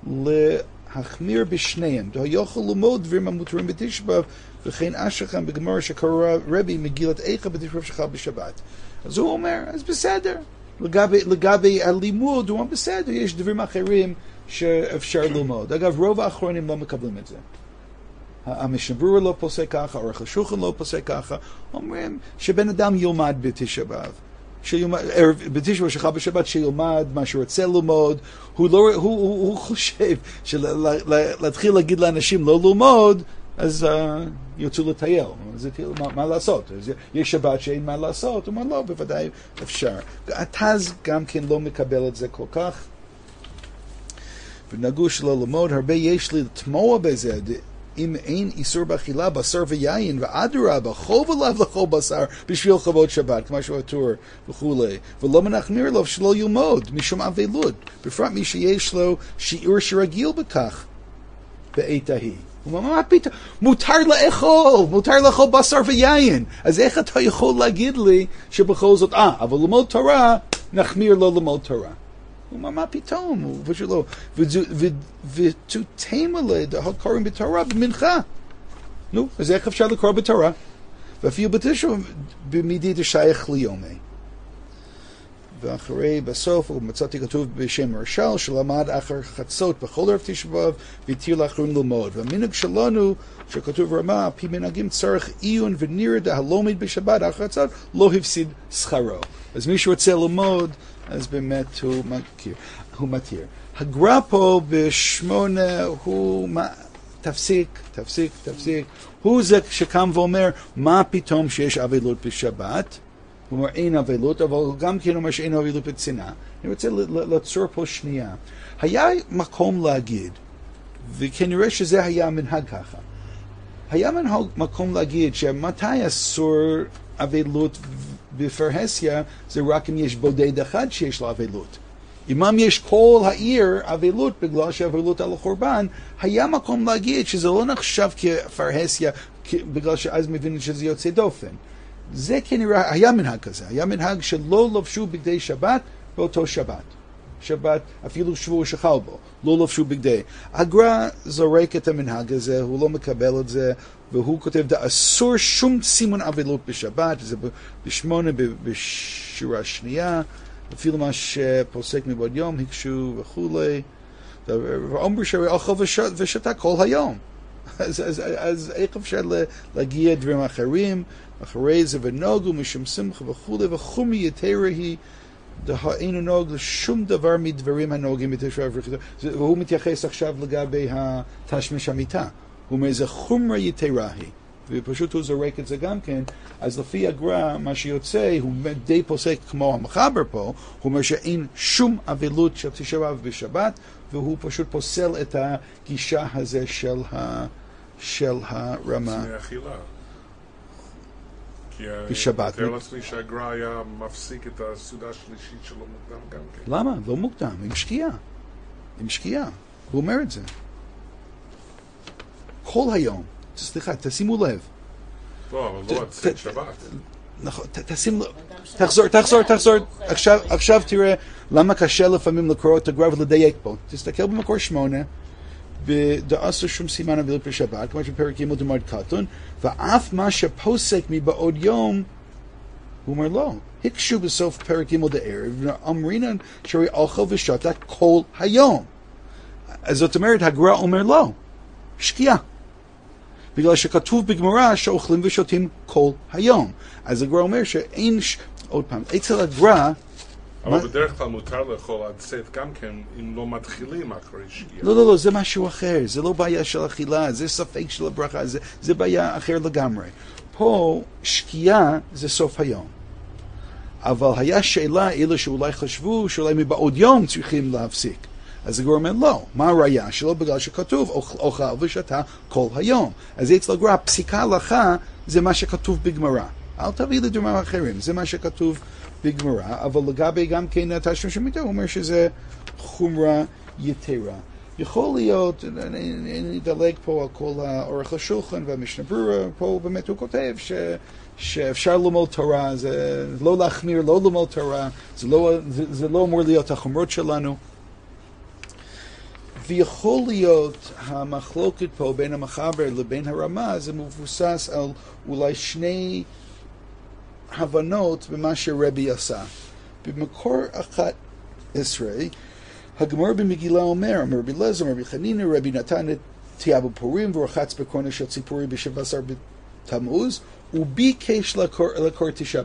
להחמיר בשניהם. דו יוכל ללמוד דברים המותרים בתשעה באב, וכן אשכם בגמרא שקרא רבי מגילת איכה בתשעה באב שחל בשבת. אז הוא אומר, אז בסדר. לגבי, לגבי הלימוד, הוא אומר, בסדר, יש דברים אחרים שאפשר ללמוד. אגב, רוב האחרונים לא מקבלים את זה. המשנה ברורה לא פוסק ככה, עורך השולחן לא פוסק ככה, אומרים שבן אדם ילמד בתשעה באב. בתשעה באב שחל בשבת שילמד מה שהוא רוצה ללמוד, הוא, לא, הוא, הוא, הוא חושב שלהתחיל להגיד לאנשים לא ללמוד, אז uh, יוצאו לטייל. זה כאילו, מה, מה לעשות? יש שבת שאין מה לעשות, הוא אומר לא, בוודאי אפשר. התז גם כן לא מקבל את זה כל כך. ונהגו שלא ללמוד, הרבה יש לי לתמוע בזה, אם אין איסור באכילה, בשר ויין, ואדרבה, חוב עליו לאכול בשר בשביל חובות שבת, כמו שהוא עטור וכו'. ולא מנחמיר לו שלא ילמוד, משום אבלות, בפרט מי שיש לו שיעור שרגיל בכך בעת ההיא. הוא אומר, מה פתאום? מותר לאכול, מותר לאכול בשר ויין. אז איך אתה יכול להגיד לי שבכל זאת, אה, אבל ללמוד תורה, נחמיר לו ללמוד תורה. הוא אומר, מה פתאום? הוא פשוט לא. ותותמה לה, קוראים בתורה במנחה. נו, אז איך אפשר לקרוא בתורה? ואפילו בתשעה במידי דשייך ליומי. ואחרי, בסוף, מצאתי כתוב בשם הרש"ל, שלמד אחר חצות בכל ערב תשעה באב, והתיר לאחרון ללמוד. והמנהג שלנו, שכתוב רמה, פי מנהגים צריך עיון ונראה דהלומד בשבת אחר חצות, לא הפסיד שכרו. אז מי שרוצה ללמוד, אז באמת הוא מכיר, הוא מתיר. הגר"א פה בשמונה הוא, מה, תפסיק, תפסיק, תפסיק. הוא זה שקם ואומר, מה פתאום שיש אבלות בשבת? הוא אומר, אין אבלות, אבל הוא גם כן אומר שאין אבלות בצנעה. אני רוצה לעצור פה שנייה. היה מקום להגיד וכנראה שזה היה המנהג ככה. היה מנהג מקום להגיד שמתי אסור אבלות בפרהסיה, זה רק אם יש בודד אחד שיש לו אבלות. אם יש כל העיר אבלות בגלל שאבלות על החורבן, היה מקום להגיד שזה לא נחשב כפרהסיה, בגלל שאז מבינים שזה יוצא דופן. זה כנראה, היה מנהג כזה, היה מנהג שלא לבשו בגדי שבת באותו שבת. שבת, אפילו שבוע שחל בו, לא לבשו בגדי. הגר"א זורק את המנהג הזה, הוא לא מקבל את זה, והוא כותב, אסור שום סימון אבלות בשבת, זה בשמונה, בשורה שנייה, אפילו מה שפוסק מבעוד יום, הקשו וכולי, ואומר שהרי אוכל ושתה כל היום. אז, אז, אז איך אפשר להגיע דברים אחרים, אחרי זה ונוגו משום שמחה וכולי, וחומי יתרה היא, דהיינו נוג לשום דבר מדברים הנוגעים בתשעה וברכתו. והוא מתייחס עכשיו לגבי התשמיש המיטה. הוא אומר, זה חומרה יתרה היא. ופשוט הוא זורק את זה גם כן. אז לפי הגר"א, מה שיוצא, הוא די פוסק כמו המחבר פה, הוא אומר שאין שום אבלות של תשעה באב בשבת, והוא פשוט פוסל את הגישה הזה של, ה, של הרמה. לפני אכילה. כי בשבת. אני מתאר לעצמי שהגר"א היה מפסיק את הסעודה השלישית שלו מוקדם גם כן. למה? לא מוקדם, עם שקיעה. עם שקיעה. הוא אומר את זה. כל היום. סליחה, תשימו לב. לא, אבל לא עצת שבת. נכון, תשים לב. תחזור, תחזור, תחזור. עכשיו תראה למה קשה לפעמים לקרוא את הגר"א ולדייק פה. תסתכל במקור שמונה. ודאסור שום סימן אבלות בשבת, כמו שפרק ג' דמרד קטון, ואף מה שפוסק מבעוד יום, הוא אומר לא. הקשו בסוף פרק ג' דערב, אמרינן שהרי אוכל ושתה כל היום. אז זאת אומרת, הגר"א אומר לא. שקיעה. בגלל שכתוב בגמרא שאוכלים ושותים כל היום. אז הגר"א אומר שאין, ש... עוד פעם, אצל הגר"א, אבל בדרך כלל מותר לאכול עצת גם כן אם לא מתחילים אחרי שקיעה. לא, לא, לא, זה משהו אחר. זה לא בעיה של אכילה, זה ספק של הברכה, זה, זה בעיה אחר לגמרי. פה שקיעה זה סוף היום. אבל היה שאלה, אלה שאולי חשבו שאולי מבעוד יום צריכים להפסיק. אז הגר"א אומר לא. מה הראיה? שלא בגלל שכתוב אוכל ושתה כל היום. אז אצל הגר"א פסיקה הלכה זה מה שכתוב בגמרא. אל תביא לדברים אחרים, זה מה שכתוב בגמרא, אבל לגבי גם כן תשמיש המיטה, הוא אומר שזה חומרה יתרה. יכול להיות, אני אדלג פה על כל האורך השולחן והמשנה ברורה, פה באמת הוא כותב ש, שאפשר ללמוד תורה, זה לא להחמיר, לא ללמוד תורה, זה לא, זה, זה לא אמור להיות החומרות שלנו. ויכול להיות המחלוקת פה בין המחבר לבין הרמה, זה מבוסס על אולי שני הבנות במה שרבי עשה. במקור אחת עשרה, הגמרא במגילה אומר, אמר רבי אליעזר, אמר רבי חנינא, רבי נתן את תיאה בפורים ורחץ בקורנר של ציפורי בשבע עשר בתמוז, וביקש לקור תשעה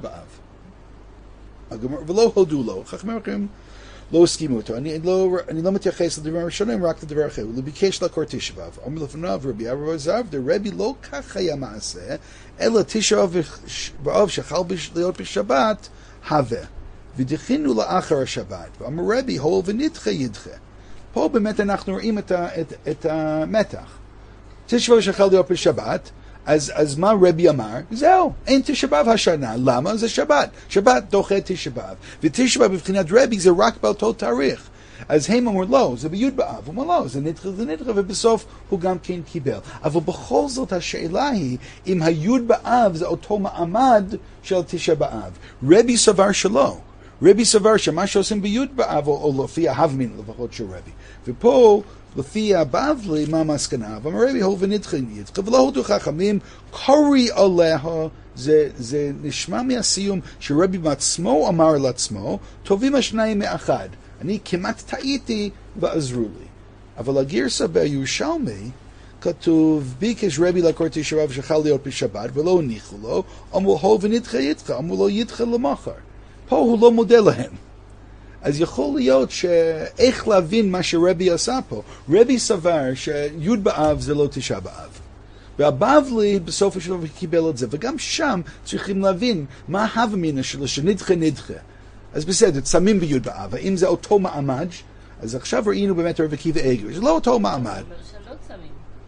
באב. ולא הודו לו. חכמים אחרים לא הסכימו אותו. אני לא, אני לא מתייחס לדבר הראשונים, רק לדבר אחר. הוא ביקש לקור תשעה באב. אומר לפניו רבי אבא זרבדא, רבי לא כך היה מעשה, אלא תשעה באב שחל להיות בשבת, הווה. ודחינו לאחר השבת. ואמר רבי, הול ונדחה ידחה. פה באמת אנחנו רואים את, ה, את, את המתח. תשעה באב שחל להיות בשבת, אז, אז מה רבי אמר? זהו, אין תשעה באב השנה. למה? זה שבת. שבת דוחה תשעה באב. ותשעה באב בבחינת רבי זה רק באותו תאריך. אז הם אמרו לא, זה בי' באב. הוא אומר לא, זה נדחה, זה נדחה, ובסוף הוא גם כן קיבל. אבל בכל זאת השאלה היא, אם הי' באב זה אותו מעמד של תשעה באב. רבי סבר שלא. רבי סבר שמה שעושים בי' באב, או, או לפי ההבמין לפחות של רבי. ופה, לפי הבבלי, מה המסקנה? ואמר רבי, הול ונדחה ידחה, ולא הודו חכמים, קורי עליה, זה, זה נשמע מהסיום שרבי בעצמו אמר לעצמו, טובים השניים מאחד. אני כמעט טעיתי ועזרו לי. אבל הגרסה בירושלמי, כתוב, ביקש רבי לקור תשעה באב שחל להיות בשבת, ולא הניחו לו, אמרו, הול ונדחה ידחה, אמרו לו ידחה למחר. פה הוא לא מודה להם. אז יכול להיות שאיך להבין מה שרבי עשה פה. רבי סבר שי' באב זה לא תשעה באב. והבבלי בסוף השלב קיבל את זה. וגם שם צריכים להבין מה ההבמינה שלו שנדחה נדחה. אז בסדר, שמים בי' באב. האם זה אותו מעמד? אז עכשיו ראינו באמת רבי עקיבא איגר. זה לא אותו מעמד. שלא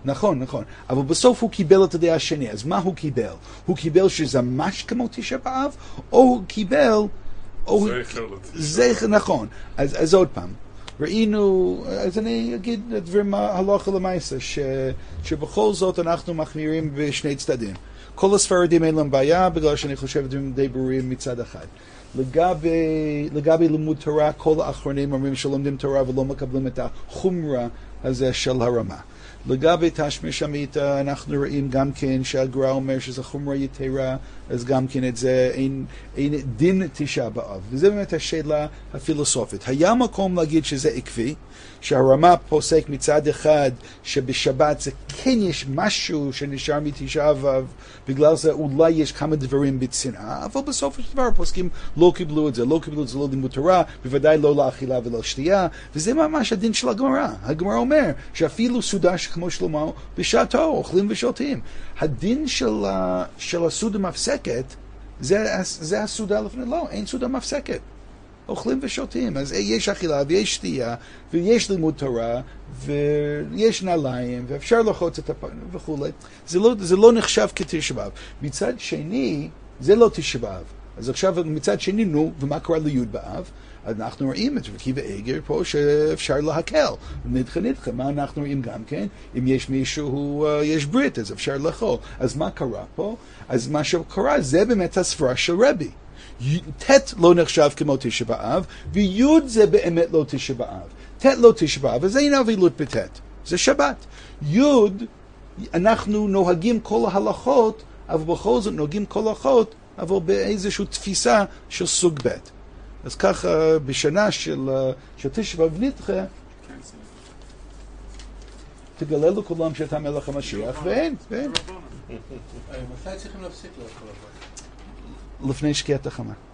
נכון, נכון. אבל בסוף הוא קיבל את הדעה השני. אז מה הוא קיבל? הוא קיבל שזה ממש כמו תשעה באב, או הוא קיבל... או... זכר לתשעה. זכר, נכון. אז, אז עוד פעם. ראינו, אז אני אגיד דברים הלכה למעשה, ש, שבכל זאת אנחנו מחמירים בשני צדדים. כל הספרדים אין להם בעיה, בגלל שאני חושב דברים די ברורים מצד אחד. לגבי, לגבי לימוד תורה, כל האחרונים אומרים שלומדים תורה ולא מקבלים את החומרה הזה של הרמה. לגבי תשמיש המיתה, אנחנו רואים גם כן שהגר"א אומר שזה חומרה יתרה, אז גם כן את זה אין, אין דין תשעה באב. וזה באמת השאלה הפילוסופית. היה מקום להגיד שזה עקבי, שהרמה פוסק מצד אחד שבשבת זה כן יש משהו שנשאר מתשעה באב, בגלל זה אולי יש כמה דברים בצנעה, אבל בסופו של דבר הפוסקים לא קיבלו את זה, לא קיבלו את זה לא לימוד תורה, בוודאי לא לאכילה ולא שתייה, וזה ממש הדין של הגמרא. הגמרא אומר שאפילו סעודה כמו שלמה בשעתו אוכלים ושותים. הדין של, של הסעודה מפסקת זה, זה הסעודה לפני, לא, אין סעודה מפסקת. אוכלים ושותים, אז יש אכילה ויש שתייה ויש לימוד תורה ויש נעליים ואפשר לחוץ את הפנים וכו'. זה לא, זה לא נחשב כתשעה באב. מצד שני, זה לא תשעה באב. אז עכשיו מצד שני, נו, ומה קורה לי' באב? אנחנו רואים את רבי עקיבא פה שאפשר להקל. נדחה נדחה, מה אנחנו רואים גם כן? אם יש מישהו, uh, יש ברית, אז אפשר לאכול. אז מה קרה פה? אז מה שקרה זה באמת הסברה של רבי. ט' לא נחשב כמו תשעה באב, וי' זה באמת לא תשעה באב. ט' לא תשעה באב, אז אין אבילות בט', זה שבת. י' אנחנו נוהגים כל ההלכות, אבל בכל זאת נוהגים כל ההלכות, אבל באיזושהי תפיסה של סוג ב'. אז ככה בשנה של, של תשעה באב נדחה, תגלה לכולם שאתה מלך המשיח, ואין, ואין. מתי צריכים להפסיק לאכול? לפני שקיעת החמה.